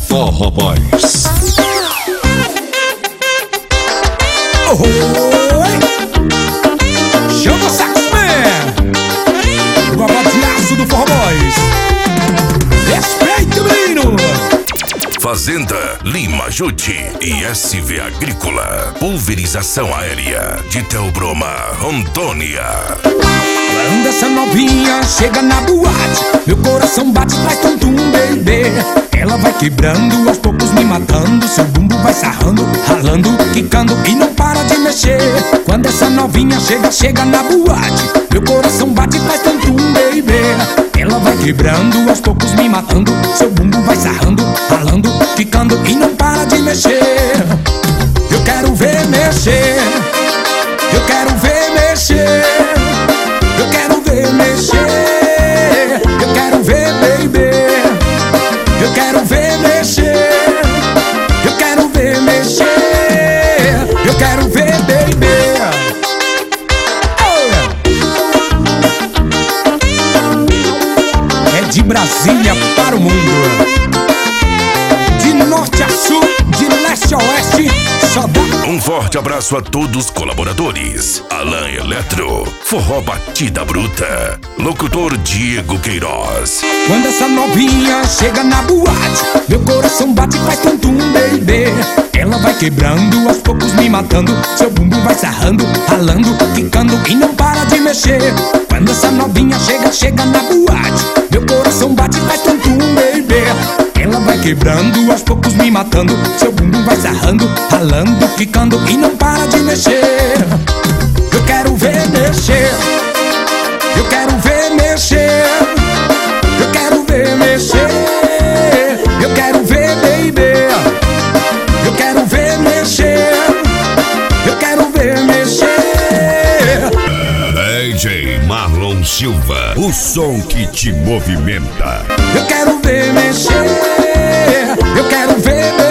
Forró Boys. Chama o Saxman, o abadiaço do Forró Boys. Respeito, menino. Fazenda Lima Jute e SV Agrícola. Pulverização aérea de Teobroma, Rondônia. Quando essa novinha chega na boate, meu coração bate, faz tum-tum, baby. Ela vai quebrando, aos poucos me matando. Seu bumbo vai sarrando, ralando, quicando e não para de mexer. Quando essa novinha chega na boate, meu coração bate, faz tum-tum, baby. Ela vai quebrando, aos poucos me matando. Seu bumbo vai sarrando, ralando, quicando e não para de mexer. Eu quero ver mexer, eu quero ver mexer, eu quero ver mexer, eu quero ver, baby. Eu quero ver mexer, eu quero ver mexer, eu quero ver, baby. É de Brasília para o mundo, de norte a sul, de leste a oeste, só dá. Um forte abraço a todos os colaboradores. Alan Eletro, Forró Batida Bruta, locutor Diego Queiroz. Quando essa novinha chega na boate, meu coração bate e faz tum-tum, baby. Ela vai quebrando, aos poucos me matando. Seu bumbum vai sarrando, ralando, quicando e não para de mexer. Quando essa novinha chega na boate, meu coração bate e faz tum-tum, baby. Ela vai quebrando, aos poucos me matando. Seu bumbum vai sarrando, ralando, quicando e não para de mexer. Eu quero ver mexer, eu quero ver mexer, eu quero ver mexer, eu quero ver, baby. Eu quero ver mexer, eu quero ver mexer. DJ Marlon Silva, o som que te movimenta. Eu quero ver mexer, eu quero ver mexer.